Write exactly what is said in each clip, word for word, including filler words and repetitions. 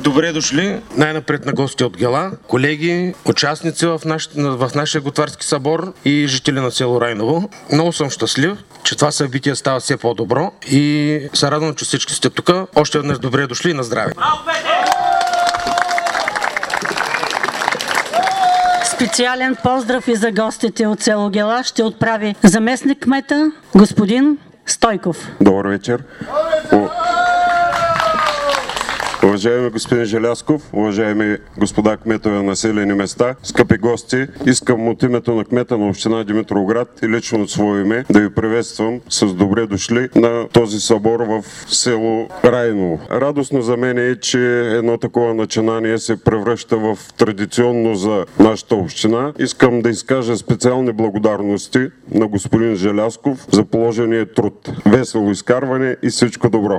Добре дошли най-напред на гости от Гела, колеги, участници в, наш, в нашия готварски събор и жители на село Райново. Много съм щастлив, че това събитие става все по-добро и се радвам, че всички сте тук. Още веднъж добре дошли и на здраве! Специален поздрав и за гостите от село Гела ще отправи заместник кмета господин Стойков. Добър вечер. Уважаеми господин Желязков, уважаеми господа кметове на населени места, скъпи гости, искам от името на кмета на община Димитровград и лично от свое име да ви приветствам с добре дошли на този събор в село Райново. Радостно за мен е, че едно такова начинание се превръща в традиционно за нашата община. Искам да изкажа специални благодарности на господин Желязков за положения труд. Весело изкарване и всичко добро!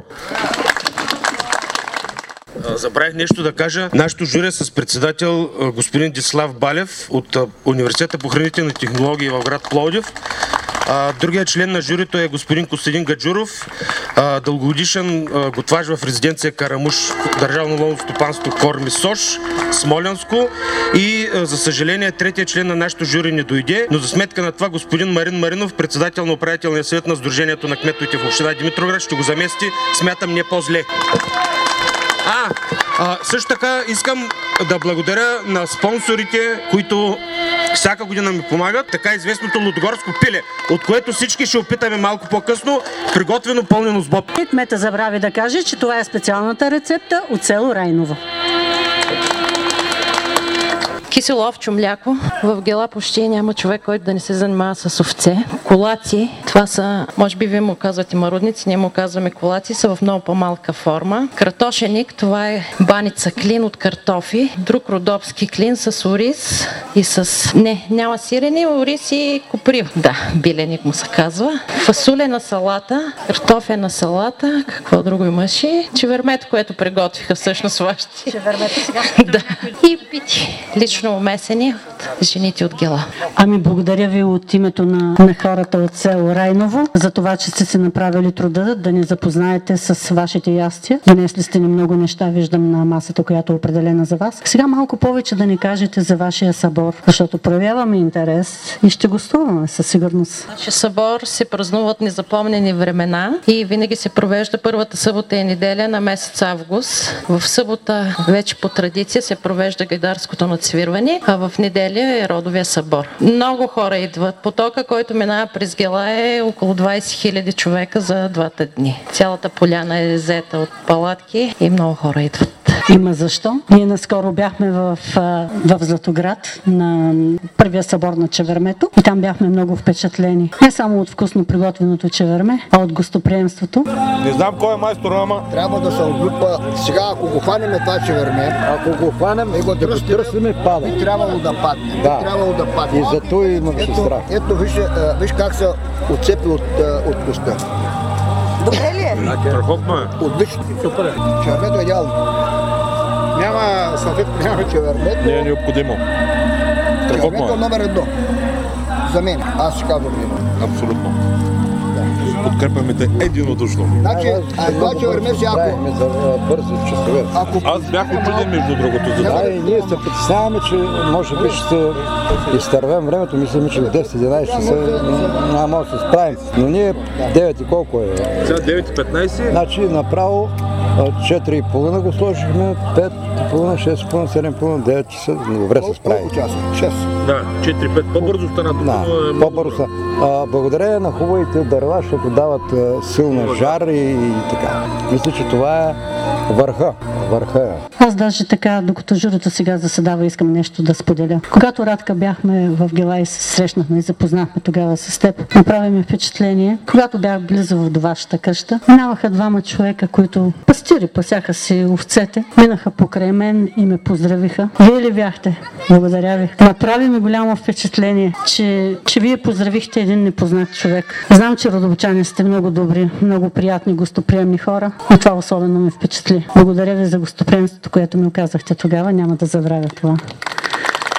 Забравих нещо да кажа. Нашето жури с председател господин Дислав Балев от Университета по хранителни технологии в град Пловдив. Другият член на журито е господин Костадин Гаджуров, дългогодишен готвач в резиденция Карамуш, Държавно ловно стопанство Корми Сош, Смолянско, и за съжаление третият член на нашето жури не дойде, но за сметка на това господин Марин Маринов, председател на управителния съвет на Сдружението на кметовете в община Димитровград, ще го замести, смятам, не по-зле. А, а, също така искам да благодаря на спонсорите, които всяка година ми помагат. Така известното лудогорско пиле, от което всички ще опитаме малко по-късно, приготвено пълнено с боб. Кмета забрави да каже, че това е специалната рецепта от село Райново. Кисело овчо мляко. В Гела почти няма човек, който да не се занимава с овце. Колаци, това са, може би вие му казвате марудници, ние му казваме колаци, са в много по-малка форма. Картошеник, това е баница клин от картофи. Друг родопски клин с ориз и с... Не, няма сирени, ориз и коприва. Да, биленик му се казва. Фасулена салата, картофена салата, какво друго имаше? Чевермето, което приготвиха всъщност вашите. Чевермето сега? Да. И пити. Лично умесени от жените от Гела. Ами благодаря ви от името на, на хората от село Райново за това, че сте се направили труда да ни запознаете с вашите ястия. Донесли сте ни много неща, виждам на масата, която е определена за вас. Сега малко повече да ни кажете за вашия събор, защото проявяваме интерес и ще гостуваме със сигурност. Нашия събор се празнуват незапомнени времена и винаги се провежда първата събота и неделя на месец август. В събота вече по традиция се провежда гайдарското надсвирване, а в неделя е родовия събор. Много хора идват. Потока, който минава през Гела, е около двайсет хиляди човека за двата дни. Цялата поляна е взета от палатки и много хора идват. Има защо. Ние наскоро бяхме в, в Златоград на първия събор на чевермето и там бяхме много впечатлени. Не само от вкусно приготвеното чеверме, а от гостоприемството. Не знам кой е майстор, ама трябва да се отлюпа. Сега, ако го хванем това чеверме, ако го хванем и го търсим, пада. Би трябвало да падне. Да. Би трябвало да падне. И зато имам сестра. Ето, виж, виж как се отцепи от, от коста. Добре ли е? Страхотно е. Отлично. Супер. Чевермето е идеално. Няма салфет, няма чевермето. Не е необходимо. Чевермето е номер едно. За мен. Аз ще казвам едно. Абсолютно. Подкрепяме те единодушно. Значи, това чеверме си ако... бързи часове. Аз бях учуден между другото. Да, и ние се притесняваме, че може би ще изтървем времето. Мислим, че в десет-единайсет часа няма да се справим. Но ние девет и колко е? Сега девет и петнайсет. Значи направо четири и половина го сложихме, пет и половина, шест и половина, седем и половина, девет часа. Добре се справи. Колко часа? шест. Да, четири-пет. По-бързо стана. Да, по-бързо. Благодаря на хубавите дърва, защото дават силна жар и, и така. Мисля, че това е върха. Върха е. Аз даже така, докато журито сега заседава, искам нещо да споделя. Когато Радка бяхме в Гела и се срещнахме и запознахме тогава с теб, направи ми впечатление. Когато бях близо до вашата къща, минаваха двама човека, които пастири, пасяха си овцете, минаха покрай мен и ме поздравиха. Вие ли бяхте? Благодаря ви. Направи ми голямо впечатление, че, че вие поздравихте един непознат човек. Знам, че родопчани сте много добри, много приятни, гостоприемни хора, но това особено ме впечатли. Благодаря ви за гостоприемството, което ми оказахте тогава. Няма да забравя това.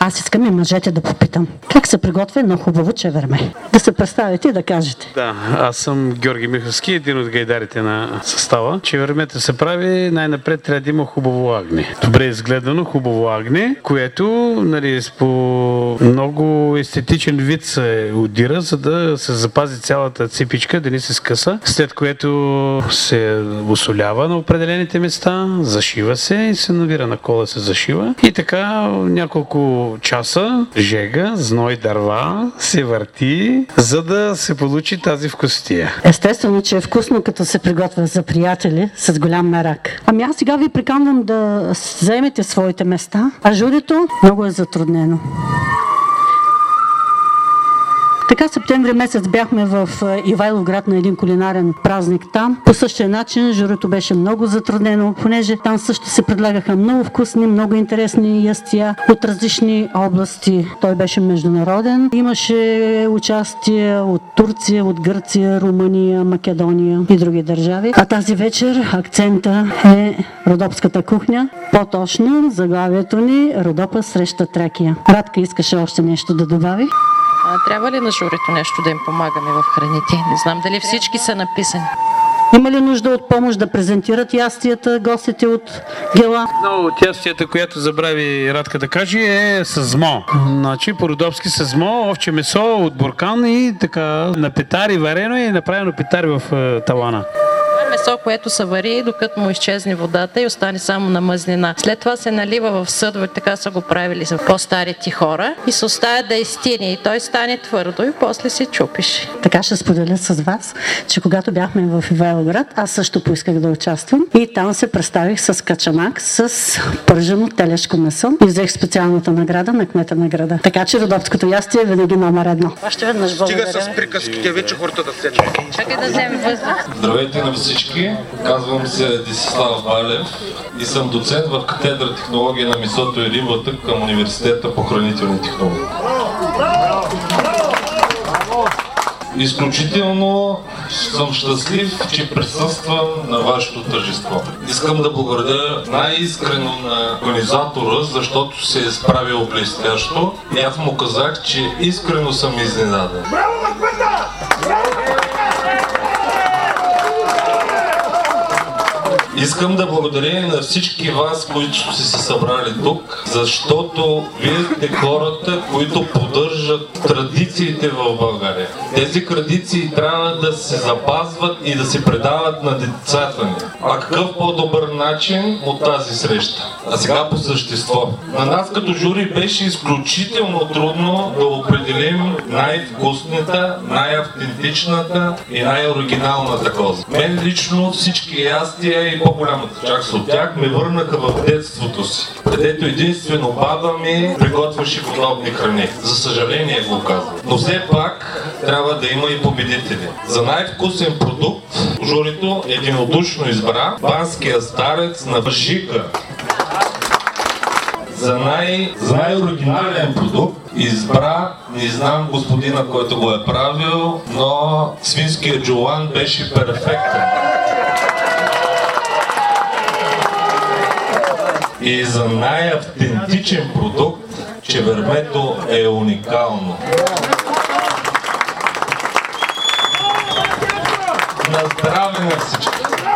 Аз искам и мъжете да попитам. Как се приготвя едно хубаво чеверме? Да се представите и да кажете. Да, аз съм Георги Миховски, един от гайдарите на състава. Чевермето се прави, най-напред трябва да има хубаво агне. Добре изгледано хубаво агне, което, нали, по много естетичен вид се удира, за да се запази цялата ципичка, да не се скъса. След което се усолява на определените места, зашива се и се навира на кола, се зашива. И така няколко часа жега, зной, дърва се върти, за да се получи тази вкусотия. Естествено, че е вкусно, като се приготвя за приятели с голям мерак. Ами аз сега ви приканвам да заемете своите места, а журито много е затруднено. Така септември месец бяхме в Ивайловград на един кулинарен празник там. По същия начин журито беше много затруднено, понеже там също се предлагаха много вкусни, много интересни ястия от различни области. Той беше международен. Имаше участие от Турция, от Гърция, Румъния, Македония и други държави. А тази вечер акцента е родопската кухня. По-точно заглавието ни Родопа среща Тракия. Радка искаше още нещо да добави. А, трябва ли на журито нещо да им помагаме в храните? Не знам дали всички са написани. Има ли нужда от помощ да презентират ястията, гостите от Гела? Но от ястията, която забрави Радка да каже, е с мо. Значи по-родопски с мо, овче месо от буркан и така на петари варено и направено петари в е, талана. Месо, което се вари, докато му изчезне водата и остане само на мазнина. След това се налива в съдове, така са го правили за по-старите хора и се оставя да изтине и той стане твърдо и после се чупиш. Така ще споделя с вас, че когато бяхме в Ивайловград, аз също поисках да участвам и там се представих с качамак с пържено телешко месо и взех специалната награда на кмета на града. Така че родопското ястие е винаги номер едно. Още веднъж благодаря. Стига с приказките, вече хората да се чакат. Чакай да вземе въздух. Здравейте на всички! Казвам се Десислав Балев и съм доцент в катедра технология на месото и рибата към Университета по хранителни технологии. Изключително съм щастлив, че присъствам на вашето тържество. Искам да благодаря най-искрено на организатора, защото се е справил блестящо и аз му казах, че искрено съм изненадан. Искам да благодаря на всички вас, които сте се събрали тук, защото вие сте хората, които поддържат традициите в България. Тези традиции трябва да се запазват и да се предават на децата ни. А какъв по-добър начин от тази среща? А сега по същество. На нас като жури беше изключително трудно да определим най-вкусната, най-автентичната и най-оригиналната коза. Мен лично всички ястия и по-голямата част от тях ме върнаха в детството си, където единствено баба ми приготвяше подобни храни. За съжаление го казвам. Но все пак трябва да има и победители. За най-вкусен продукт журито единодушно избра банския старец на Жика. За, най, за най-оригинален продукт избра, не знам господина, който го е правил, но свинският джулан беше перфектен. И за най-автентичен продукт чевермето е уникално. На здраве на всички!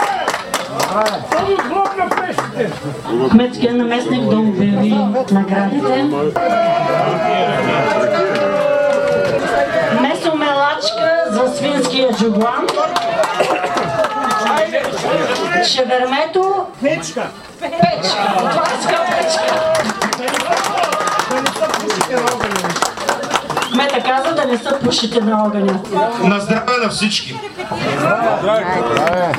Кметският наместник да обяви наградите. Месо мелачка за свинския джуглан. Шевермето. Печка. Печка. Отварска печка. Кмета каза да не са пушите на огъня. На здраве на всички!